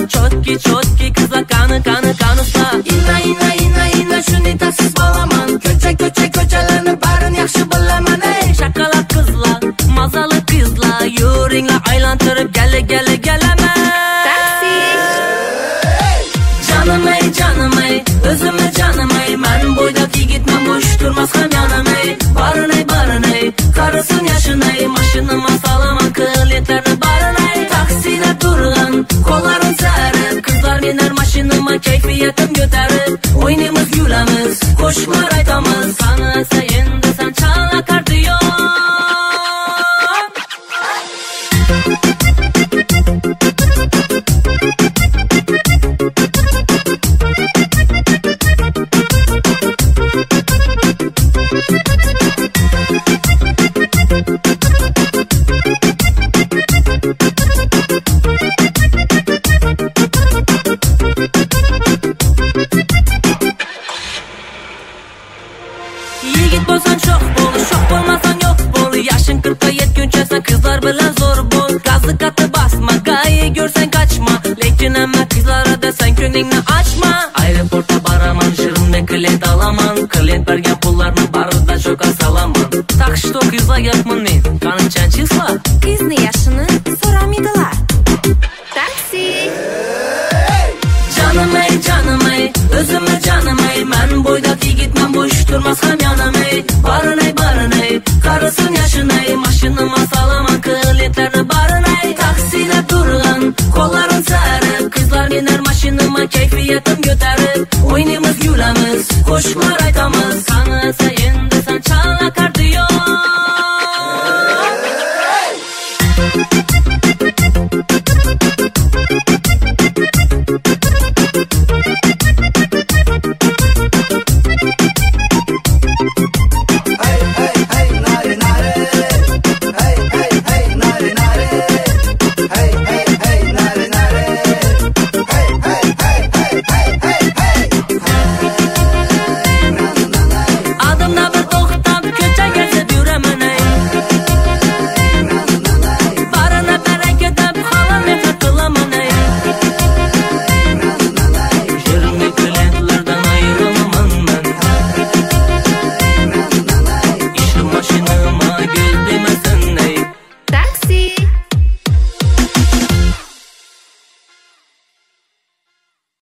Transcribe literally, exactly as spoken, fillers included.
Chotki chotki kızlar kanı kanı kanısa. Inna inna inna inna shuni taksiz bolaman. Ko'cha ko'cha ko'chalarni barin yaxshi bilaman. Ey Şakalak kızlar, mazalı kızlar, yuringlar aylantirib gala gala galaman. Taksi. Canım ey canım ey, özümü canım ey. Men boydak yigitman, boş turmas ham yonim ey. Barin ey barin ey, qarisin yashin ey. Mashinama salaman, klientlarni barin ey. Taksida turgan, qo'llarim sari. Qizlar miner mashinama, kayfiyatim ko'tarib. O'ynaymiz yulamiz, qo'shiqlar aytamiz. Sanasa endi sen chala kardiyon. Yigit bo'lsan sho'x bo'l, sho'x bo'lmasan yo'q bo'l. Yashin qirqqa yetguncha sen qizlar bilan zo'r bo'l. Gazni katta basma, gayi ko'rsang qochma. Lekin hamma qizlarida sen ko'nglingni ochma. Aeroportda baraman, shirindan klient olaman. Klient bergan pullarni barida cho'ka salaman. Так что qizlayapman men, qanchan chislar? Qizni yashini so'ramaydilar. Taksi. Canım ey canım ey, özümü canım ey. Men boydak yigitman, boş turmas ham yonim ey. Barin ey barin ey, qarisin yashin ey. Mashinama salaman, klientlarni barin ey. Taksida turgan, qo'llarim sari. Qizlar miner mashinama, kayfiyatim ko'tarib. O'ynaymiz yulamiz, qo'shiqlar aytamiz.